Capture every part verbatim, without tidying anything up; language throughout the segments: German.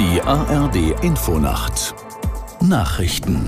Die A R D-Infonacht Nachrichten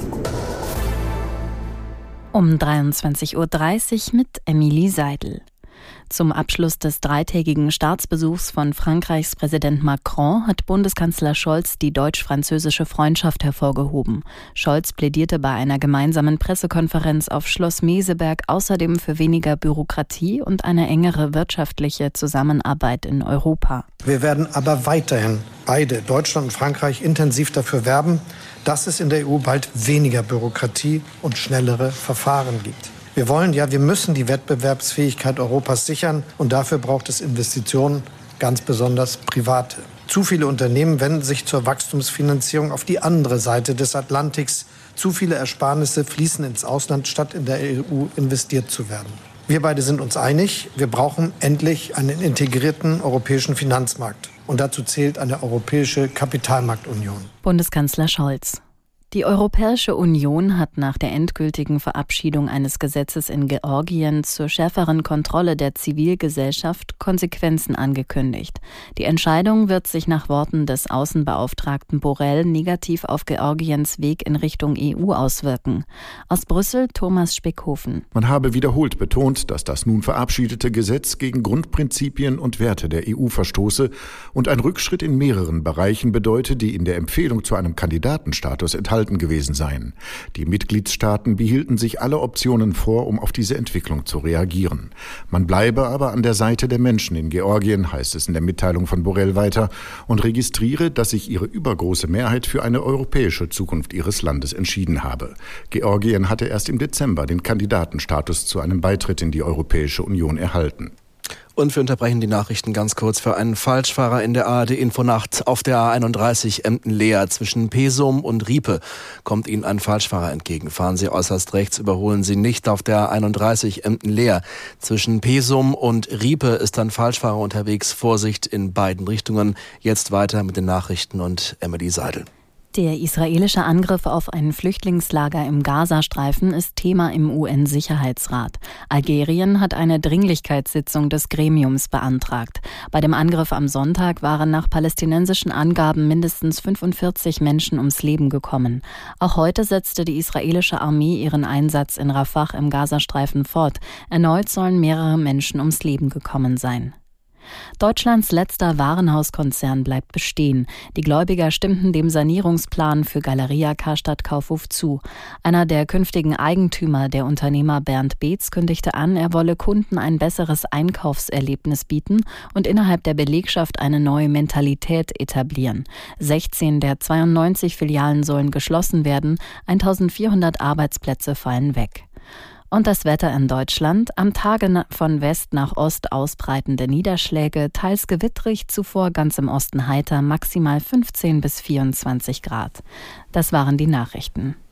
um dreiundzwanzig Uhr dreißig mit Emilie Seidel. Zum Abschluss des dreitägigen Staatsbesuchs von Frankreichs Präsident Macron hat Bundeskanzler Scholz die deutsch-französische Freundschaft hervorgehoben. Scholz plädierte bei einer gemeinsamen Pressekonferenz auf Schloss Meseberg außerdem für weniger Bürokratie und eine engere wirtschaftliche Zusammenarbeit in Europa. Wir werden aber weiterhin, beide, Deutschland und Frankreich, intensiv dafür werben, dass es in der E U bald weniger Bürokratie und schnellere Verfahren gibt. Wir wollen, ja, wir müssen die Wettbewerbsfähigkeit Europas sichern und dafür braucht es Investitionen, ganz besonders private. Zu viele Unternehmen wenden sich zur Wachstumsfinanzierung auf die andere Seite des Atlantiks. Zu viele Ersparnisse fließen ins Ausland, statt in der E U investiert zu werden. Wir beide sind uns einig, wir brauchen endlich einen integrierten europäischen Finanzmarkt. Und dazu zählt eine europäische Kapitalmarktunion. Bundeskanzler Scholz. Die Europäische Union hat nach der endgültigen Verabschiedung eines Gesetzes in Georgien zur schärferen Kontrolle der Zivilgesellschaft Konsequenzen angekündigt. Die Entscheidung wird sich nach Worten des Außenbeauftragten Borrell negativ auf Georgiens Weg in Richtung E U auswirken. Aus Brüssel Thomas Speckhofen. Man habe wiederholt betont, dass das nun verabschiedete Gesetz gegen Grundprinzipien und Werte der E U verstoße und ein Rückschritt in mehreren Bereichen bedeute, die in der Empfehlung zu einem Kandidatenstatus enthalten gewesen seien. Die Mitgliedstaaten behielten sich alle Optionen vor, um auf diese Entwicklung zu reagieren. Man bleibe aber an der Seite der Menschen in Georgien, heißt es in der Mitteilung von Borrell weiter, und registriere, dass sich ihre übergroße Mehrheit für eine europäische Zukunft ihres Landes entschieden habe. Georgien hatte erst im Dezember den Kandidatenstatus zu einem Beitritt in die Europäische Union erhalten. Und wir unterbrechen die Nachrichten ganz kurz für einen Falschfahrer in der A R D-Infonacht. Auf der A einunddreißig Emden-Leer zwischen Pesum und Riepe kommt Ihnen ein Falschfahrer entgegen. Fahren Sie äußerst rechts, überholen Sie nicht auf der A einunddreißig Emden-Leer. Zwischen Pesum und Riepe ist ein Falschfahrer unterwegs. Vorsicht in beiden Richtungen. Jetzt weiter mit den Nachrichten und Emilie Seidel. Der israelische Angriff auf ein Flüchtlingslager im Gazastreifen ist Thema im U N-Sicherheitsrat. Algerien hat eine Dringlichkeitssitzung des Gremiums beantragt. Bei dem Angriff am Sonntag waren nach palästinensischen Angaben mindestens fünfundvierzig Menschen ums Leben gekommen. Auch heute setzte die israelische Armee ihren Einsatz in Rafah im Gazastreifen fort. Erneut sollen mehrere Menschen ums Leben gekommen sein. Deutschlands letzter Warenhauskonzern bleibt bestehen. Die Gläubiger stimmten dem Sanierungsplan für Galeria Karstadt Kaufhof zu. Einer der künftigen Eigentümer, der Unternehmer Bernd Beetz, kündigte an, er wolle Kunden ein besseres Einkaufserlebnis bieten und innerhalb der Belegschaft eine neue Mentalität etablieren. sechzehn der zweiundneunzig Filialen sollen geschlossen werden, eintausendvierhundert Arbeitsplätze fallen weg. Und das Wetter in Deutschland. Am Tage von West nach Ost ausbreitende Niederschläge, teils gewittrig, zuvor ganz im Osten heiter, maximal fünfzehn bis vierundzwanzig Grad. Das waren die Nachrichten.